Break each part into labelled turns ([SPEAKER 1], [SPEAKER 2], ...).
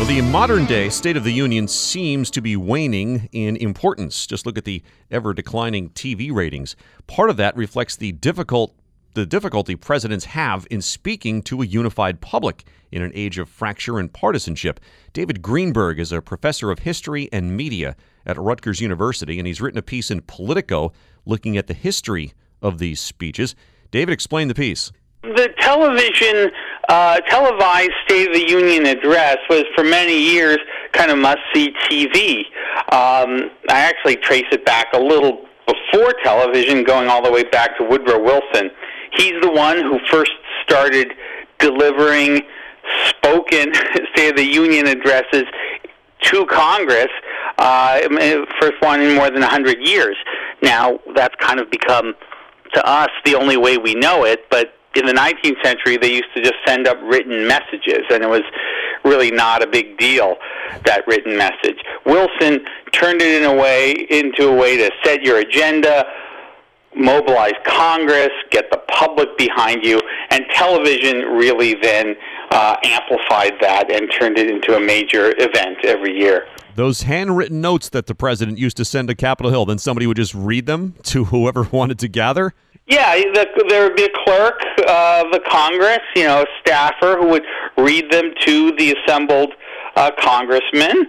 [SPEAKER 1] Well, the modern-day State of the Union seems to be waning in importance. Just look at the ever-declining TV ratings. Part of that reflects the difficulty presidents have in speaking to a unified public in an age of fracture and partisanship. David Greenberg is a professor of history and media at Rutgers University, and he's written a piece in Politico looking at the history of these speeches. David, explain the piece.
[SPEAKER 2] The televised State of the Union address was for many years kind of must-see TV. I actually trace it back a little before television, going all the way back to Woodrow Wilson. He's the one who first started delivering spoken State of the Union addresses to Congress, first one in more than 100 years. Now, that's kind of become, to us, the only way we know it, but in the 19th century, they used to just send up written messages, and it was really not a big deal, that written message. Wilson turned it into a way to set your agenda, mobilize Congress, get the public behind you, and television really then amplified that and turned it into a major event every year.
[SPEAKER 1] Those handwritten notes that the president used to send to Capitol Hill, then somebody would just read them to whoever wanted to gather?
[SPEAKER 2] Yeah, there would be a clerk of the Congress, a staffer who would read them to the assembled congressmen.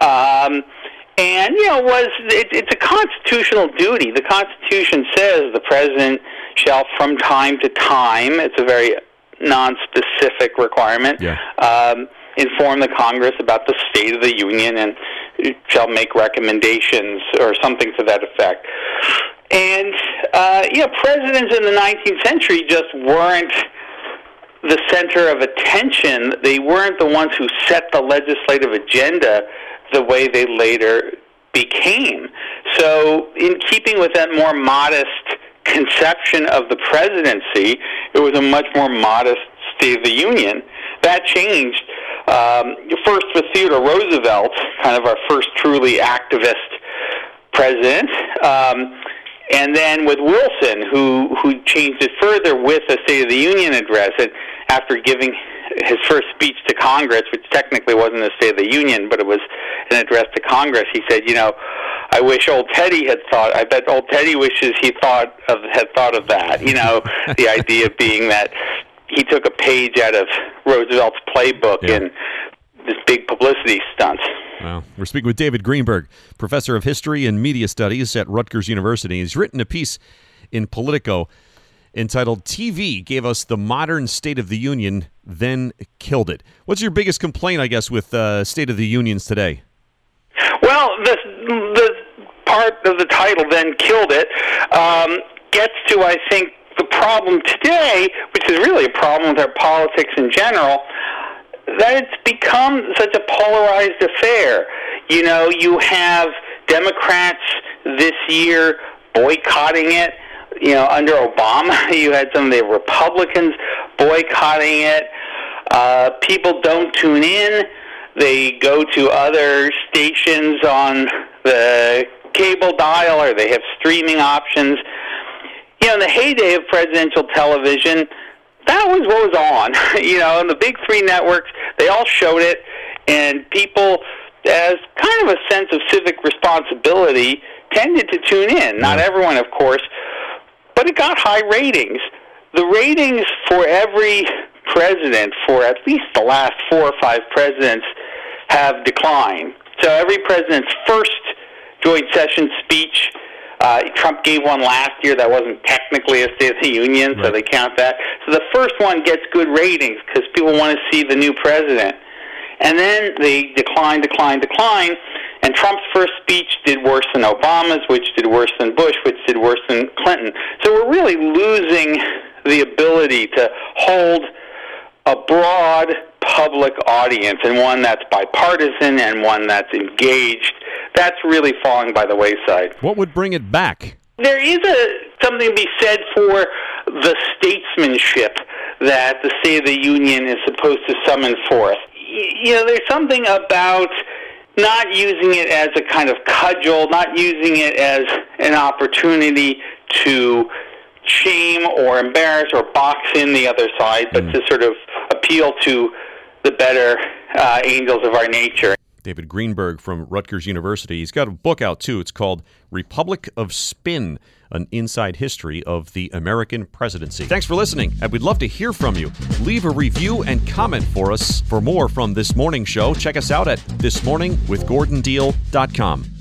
[SPEAKER 2] It's a constitutional duty. The Constitution says the president shall, from time to time, it's a very non-specific requirement, inform the Congress about the state of the Union and shall make recommendations or something to that effect. And, presidents in the 19th century just weren't the center of attention. They weren't the ones who set the legislative agenda the way they later became. So in keeping with that more modest conception of the presidency, it was a much more modest State of the Union. That changed first with Theodore Roosevelt, kind of our first truly activist president, and then with Wilson, who changed it further with the State of the Union address. And after giving his first speech to Congress, which technically wasn't a State of the Union, but it was an address to Congress, he said, I wish old Teddy had thought. I bet old Teddy wishes he had thought of that. The idea being that he took a page out of Roosevelt's playbook in this big publicity stunt.
[SPEAKER 1] Wow. We're speaking with David Greenberg, professor of history and media studies at Rutgers University. He's written a piece in Politico entitled "TV Gave Us the Modern State of the Union, Then Killed It." What's your biggest complaint, I guess, with State of the Unions today?
[SPEAKER 2] Well, the part of the title, "Then Killed It," gets to, I think, the problem today, which is really a problem with our politics in general, that it's become such a polarized affair. You have Democrats this year boycotting it. Under Obama, you had some of the Republicans boycotting it. People don't tune in. They go to other stations on the cable dial, or they have streaming options. In the heyday of presidential television, that was what was on. And the big three networks, they all showed it, and people, as kind of a sense of civic responsibility, tended to tune in. Not everyone, of course, but it got high ratings. The ratings for every president, for at least the last 4 or 5 presidents, have declined. So every president's first joint session speech, Trump gave one last year that wasn't technically a State of the Union, so they count that. So the first one gets good ratings because people want to see the new president. And then they decline, and Trump's first speech did worse than Obama's, which did worse than Bush, which did worse than Clinton. So we're really losing the ability to hold a broad public audience, and one that's bipartisan and one that's engaged. That's really falling by the wayside.
[SPEAKER 1] What would bring it back?
[SPEAKER 2] There is something to be said for the statesmanship that the State of the Union is supposed to summon forth. There's something about not using it as a kind of cudgel, not using it as an opportunity to shame or embarrass or box in the other side, but to sort of appeal to the better angels of our nature.
[SPEAKER 1] David Greenberg from Rutgers University. He's got a book out, too. It's called Republic of Spin, an inside history of the American presidency. Thanks for listening, and we'd love to hear from you. Leave a review and comment for us. For more from This Morning Show, check us out at thismorningwithgordondeal.com.